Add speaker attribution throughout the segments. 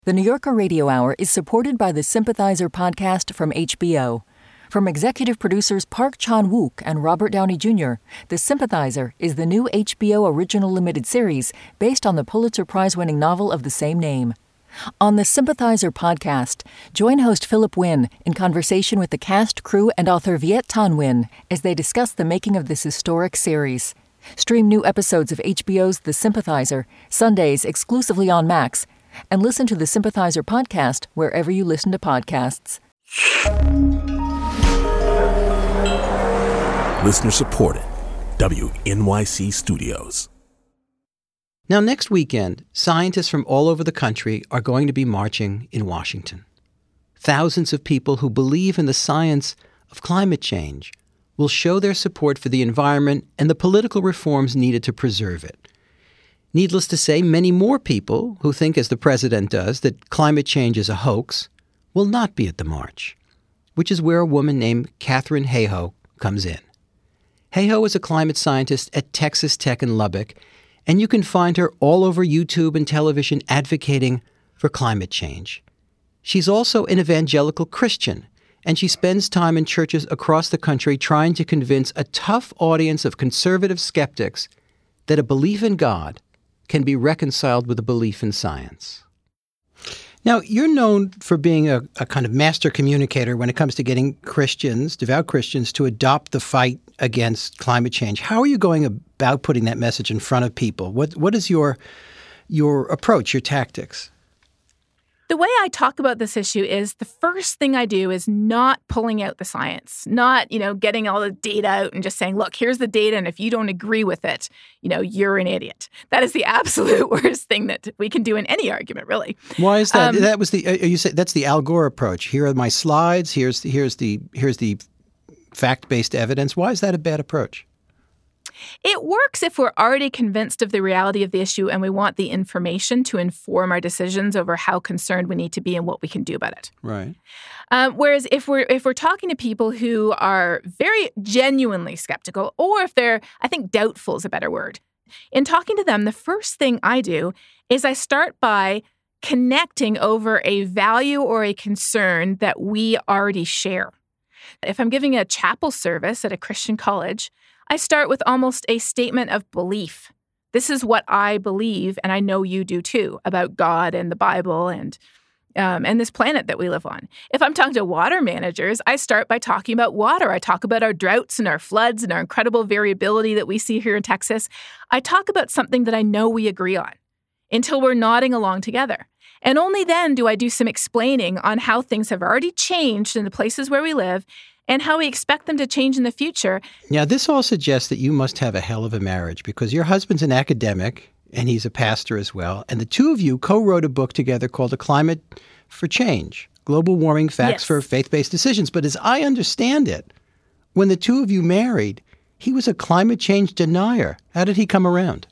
Speaker 1: The New Yorker Radio Hour is supported by the Sympathizer podcast from HBO. From executive producers Park Chan-wook and Robert Downey Jr., The Sympathizer is the new HBO original limited series based on the Pulitzer Prize-winning novel of the same name. On the Sympathizer podcast, join host Philip Wynn in conversation with the cast, crew, and author Viet Thanh Nguyen as they discuss the making of this historic series. Stream new episodes of HBO's The Sympathizer, Sundays exclusively on Max, and listen to the Sympathizer podcast wherever you listen to podcasts.
Speaker 2: Listener supported. WNYC Studios.
Speaker 3: Now, next weekend, scientists from all over the country are going to be marching in Washington. Thousands of people who believe in the science of climate change will show their support for the environment and the political reforms needed to preserve it. Needless to say, many more people who think, as the president does, that climate change is a hoax will not be at the march, which is where a woman named Katharine Hayhoe comes in. Hayhoe is a climate scientist at Texas Tech in Lubbock, and you can find her all over YouTube and television advocating for climate change. She's also an evangelical Christian, and she spends time in churches across the country trying to convince a tough audience of conservative skeptics that a belief in God can be reconciled with a belief in science. Now, you're known for being a kind of master communicator when it comes to getting Christians, devout Christians, to adopt the fight against climate change. How are you going about putting that message in front of people? What is your approach, your tactics?
Speaker 4: The way I talk about this issue is the first thing I do is not pulling out the science, not, getting all the data out and just saying, look, here's the data, and if you don't agree with it, you're an idiot. That is the absolute worst thing that we can do in any argument, really.
Speaker 3: Why is that? That was you say that's the Al Gore approach. Here are my slides. Here's the fact-based evidence. Why is that a bad approach?
Speaker 4: It works if we're already convinced of the reality of the issue and we want the information to inform our decisions over how concerned we need to be and what we can do about it.
Speaker 3: Right.
Speaker 4: Whereas if we're talking to people who are very genuinely skeptical, or if they're, I think doubtful is a better word, in talking to them, the first thing I do is I start by connecting over a value or a concern that we already share. If I'm giving a chapel service at a Christian college, I start with almost a statement of belief. This is what I believe, and I know you do too, about God and the Bible and this planet that we live on. If I'm talking to water managers, I start by talking about water. I talk about our droughts and our floods and our incredible variability that we see here in Texas. I talk about something that I know we agree on until we're nodding along together. And only then do I do some explaining on how things have already changed in the places where we live and how we expect them to change in the future.
Speaker 3: Now, this all suggests that you must have a hell of a marriage because your husband's an academic and he's a pastor as well. And the two of you co-wrote a book together called A Climate for Change, Global Warming Facts for Faith-Based Decisions. But as I understand it, when the two of you married, he was a climate change denier. How did he come around?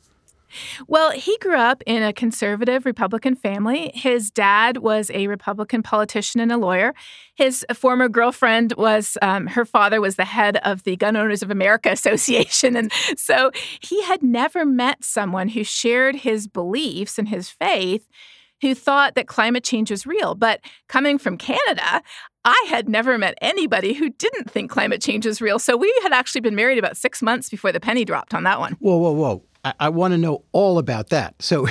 Speaker 4: Well, he grew up in a conservative Republican family. His dad was a Republican politician and a lawyer. His former girlfriend her father was the head of the Gun Owners of America Association. And so he had never met someone who shared his beliefs and his faith, who thought that climate change was real. But coming from Canada, I had never met anybody who didn't think climate change was real. So we had actually been married about 6 months before the penny dropped on that one.
Speaker 3: Whoa. I want to know all about that. So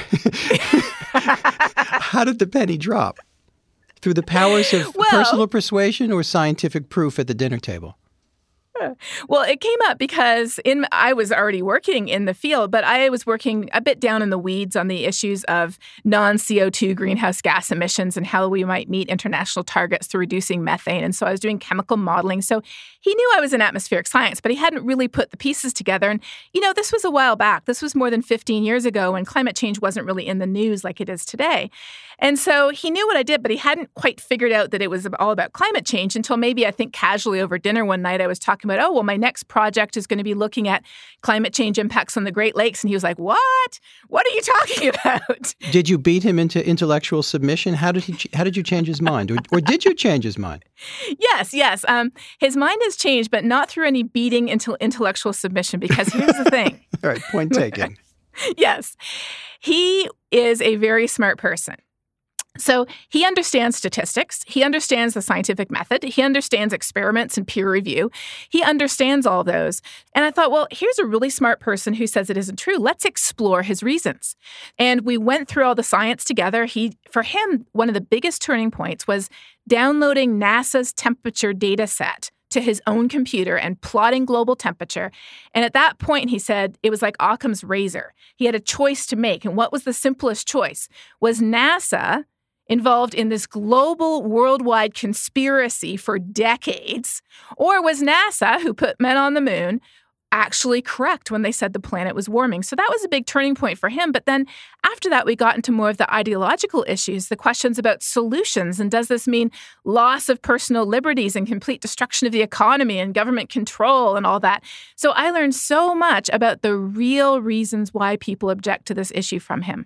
Speaker 3: how did the penny drop? Through the powers of personal persuasion or scientific proof at the dinner table?
Speaker 4: Well, it came up because I was already working in the field, but I was working a bit down in the weeds on the issues of non-CO2 greenhouse gas emissions and how we might meet international targets through reducing methane. And so I was doing chemical modeling. So he knew I was in atmospheric science, but he hadn't really put the pieces together. And, this was a while back. This was more than 15 years ago when climate change wasn't really in the news like it is today. And so he knew what I did, but he hadn't quite figured out that it was all about climate change until maybe, I think, casually over dinner one night I was talking about, my next project is going to be looking at climate change impacts on the Great Lakes. And he was like, what? What are you talking about?
Speaker 3: Did you beat him into intellectual submission? How did you change his mind? Or did you change his mind?
Speaker 4: Yes. His mind has changed, but not through any beating into intellectual submission, because here's the thing.
Speaker 3: All right, point taken.
Speaker 4: Yes. He is a very smart person. So he understands statistics. He understands the scientific method. He understands experiments and peer review. He understands all those. And I thought, well, here's a really smart person who says it isn't true. Let's explore his reasons. And we went through all the science together. For him, one of the biggest turning points was downloading NASA's temperature data set to his own computer and plotting global temperature. And at that point, he said, it was like Occam's razor. He had a choice to make. And what was the simplest choice? Was NASA involved in this global worldwide conspiracy for decades? Or was NASA, who put men on the moon, actually correct when they said the planet was warming? So that was a big turning point for him. But then after that, we got into more of the ideological issues, the questions about solutions. And does this mean loss of personal liberties and complete destruction of the economy and government control and all that? So I learned so much about the real reasons why people object to this issue from him.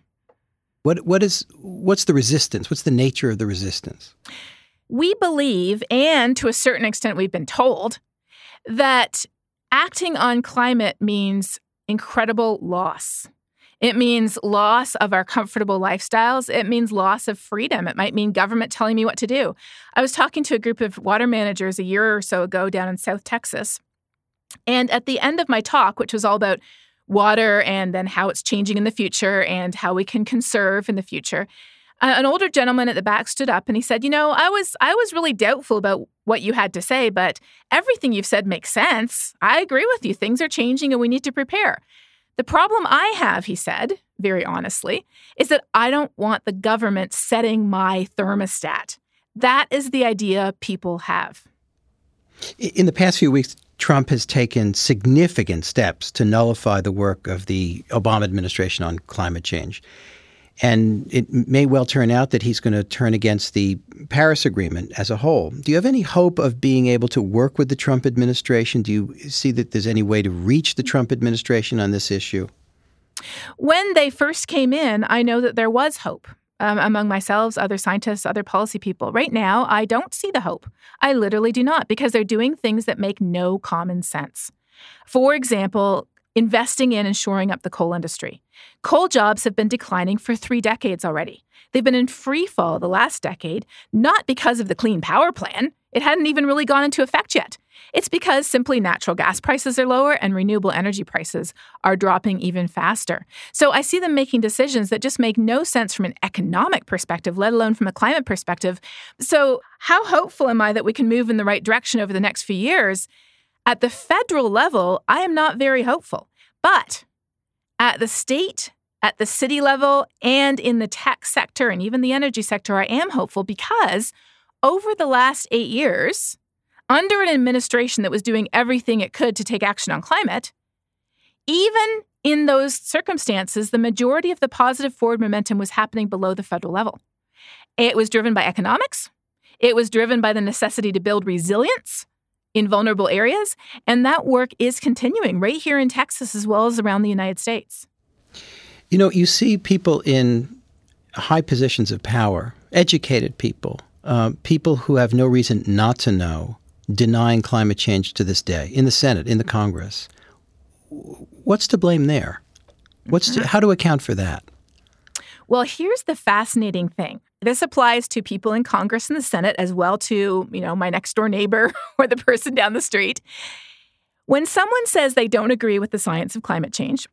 Speaker 3: What's the resistance? What's the nature of the resistance?
Speaker 4: We believe, and to a certain extent we've been told, that acting on climate means incredible loss. It means loss of our comfortable lifestyles. It means loss of freedom. It might mean government telling me what to do. I was talking to a group of water managers a year or so ago down in South Texas. And at the end of my talk, which was all about water and then how it's changing in the future and how we can conserve in the future, an older gentleman at the back stood up and he said, I was really doubtful about what you had to say, but everything you've said makes sense. I agree with you. Things are changing and we need to prepare. The problem I have, he said, very honestly, is that I don't want the government setting my thermostat. That is the idea people have.
Speaker 3: In the past few weeks, Trump has taken significant steps to nullify the work of the Obama administration on climate change. And it may well turn out that he's going to turn against the Paris Agreement as a whole. Do you have any hope of being able to work with the Trump administration? Do you see that there's any way to reach the Trump administration on this issue?
Speaker 4: When they first came in, I know that there was hope among myself, other scientists, other policy people. Right now, I don't see the hope. I literally do not, because they're doing things that make no common sense. For example, investing in and shoring up the coal industry. Coal jobs have been declining for 3 decades already. They've been in free fall the last decade, not because of the Clean Power Plan. It hadn't even really gone into effect yet. It's because simply natural gas prices are lower and renewable energy prices are dropping even faster. So I see them making decisions that just make no sense from an economic perspective, let alone from a climate perspective. So how hopeful am I that we can move in the right direction over the next few years? At the federal level, I am not very hopeful. But at the state, at the city level, and in the tech sector and even the energy sector, I am hopeful because over the last 8 years, under an administration that was doing everything it could to take action on climate, even in those circumstances, the majority of the positive forward momentum was happening below the federal level. It was driven by economics. It was driven by the necessity to build resilience in vulnerable areas. And that work is continuing right here in Texas as well as around the United States.
Speaker 3: You see people in high positions of power, educated people, people who have no reason not to know, denying climate change to this day in the Senate, in the Congress. What's to blame there? How to account for that?
Speaker 4: Well, here's the fascinating thing. This applies to people in Congress and the Senate as well to, my next door neighbor or the person down the street. When someone says they don't agree with the science of climate change,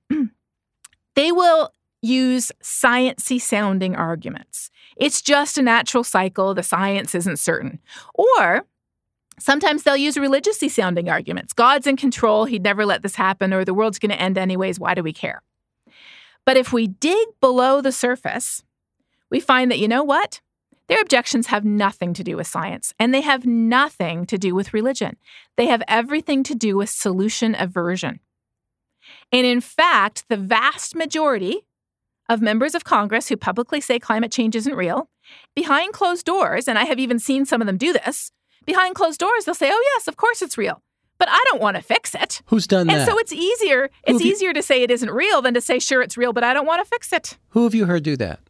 Speaker 4: they will use sciencey sounding arguments. It's just a natural cycle. The science isn't certain. Or sometimes they'll use religiously sounding arguments. God's in control. He'd never let this happen, or the world's going to end anyways. Why do we care? But if we dig below the surface, we find that, their objections have nothing to do with science, and they have nothing to do with religion. They have everything to do with solution aversion. And in fact, the vast majority of members of Congress who publicly say climate change isn't real, behind closed doors, and I have even seen some of them do this, behind closed doors, they'll say, oh, yes, of course it's real. But I don't want to fix it.
Speaker 3: Who's done that?
Speaker 4: And so it's easier to say it isn't real than to say, sure, it's real, but I don't want to fix it.
Speaker 3: Who have you heard do that?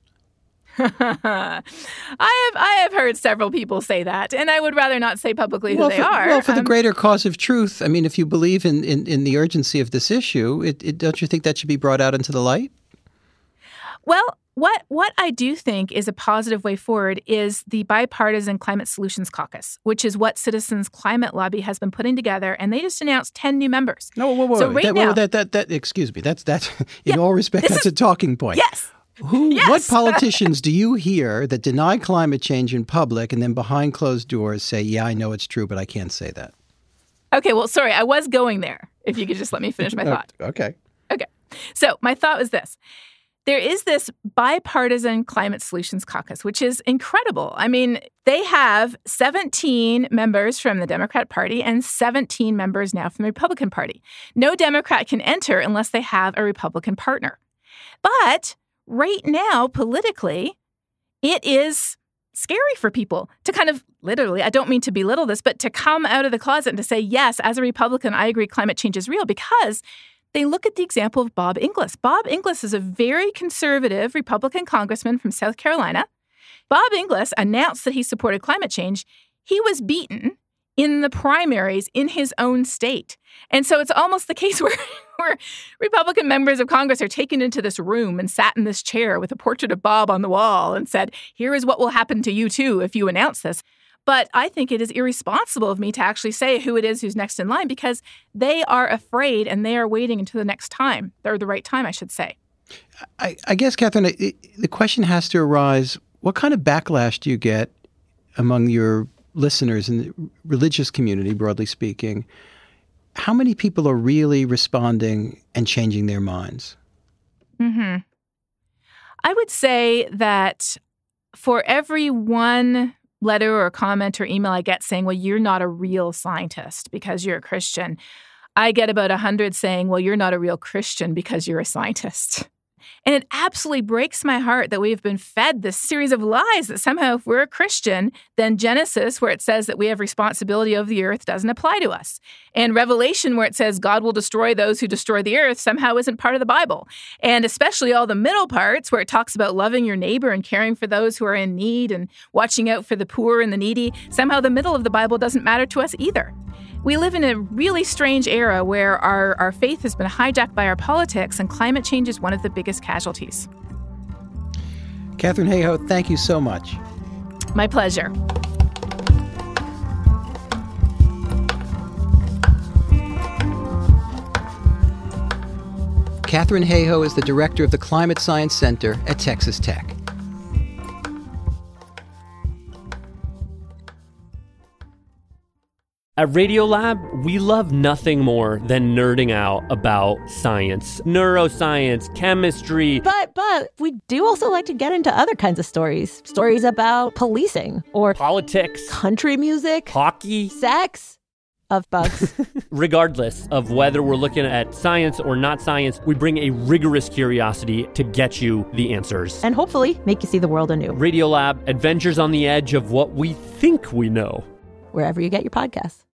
Speaker 4: I have heard several people say that, and I would rather not say publicly who they are.
Speaker 3: Well, for the greater cause of truth, if you believe in the urgency of this issue, don't you think that should be brought out into the light?
Speaker 4: Well, What I do think is a positive way forward is the Bipartisan Climate Solutions Caucus, which is what Citizens Climate Lobby has been putting together, and they just announced 10 new members.
Speaker 3: No, whoa.
Speaker 4: So right now,
Speaker 3: excuse me. That's in all respect, that's a talking point.
Speaker 4: Yes.
Speaker 3: What politicians do you hear that deny climate change in public and then behind closed doors say, yeah, I know it's true, but I can't say that?
Speaker 4: Okay, well, sorry, I was going there. If you could just let me finish my thought.
Speaker 3: Okay.
Speaker 4: So my thought was this. There is this Bipartisan Climate Solutions Caucus, which is incredible. I mean, they have 17 members from the Democrat Party and 17 members now from the Republican Party. No Democrat can enter unless they have a Republican partner. But right now, politically, it is scary for people to kind of literally, I don't mean to belittle this, but to come out of the closet and to say, yes, as a Republican, I agree climate change is real, because they look at the example of Bob Inglis. Bob Inglis is a very conservative Republican congressman from South Carolina. Bob Inglis announced that he supported climate change. He was beaten in the primaries in his own state. And so it's almost the case where Republican members of Congress are taken into this room and sat in this chair with a portrait of Bob on the wall and said, here is what will happen to you too if you announce this. But I think it is irresponsible of me to actually say who it is who's next in line, because they are afraid and they are waiting until the next time, or the right time, I should say.
Speaker 3: I guess, Catherine, the question has to arise, what kind of backlash do you get among your listeners in the religious community, broadly speaking? How many people are really responding and changing their minds?
Speaker 4: I would say that for every one letter or comment or email I get saying, well, you're not a real scientist because you're a Christian, I get about 100 saying, well, you're not a real Christian because you're a scientist. And it absolutely breaks my heart that we've been fed this series of lies that somehow if we're a Christian, then Genesis, where it says that we have responsibility of the earth, doesn't apply to us. And Revelation, where it says God will destroy those who destroy the earth, somehow isn't part of the Bible. And especially all the middle parts where it talks about loving your neighbor and caring for those who are in need and watching out for the poor and the needy, somehow the middle of the Bible doesn't matter to us either. We live in a really strange era where our faith has been hijacked by our politics, and climate change is one of the biggest casualties.
Speaker 3: Katharine Hayhoe, thank you so much.
Speaker 4: My pleasure.
Speaker 3: Katharine Hayhoe is the director of the Climate Science Center at Texas Tech.
Speaker 5: At Radiolab, we love nothing more than nerding out about science, neuroscience, chemistry.
Speaker 6: But we do also like to get into other kinds of stories. Stories about policing or
Speaker 5: politics,
Speaker 6: country music,
Speaker 5: hockey,
Speaker 6: sex, of bugs.
Speaker 5: Regardless of whether we're looking at science or not science, we bring a rigorous curiosity to get you the answers.
Speaker 6: And hopefully make you see the world anew.
Speaker 5: Radiolab, adventures on the edge of what we think we know.
Speaker 6: Wherever you get your podcasts.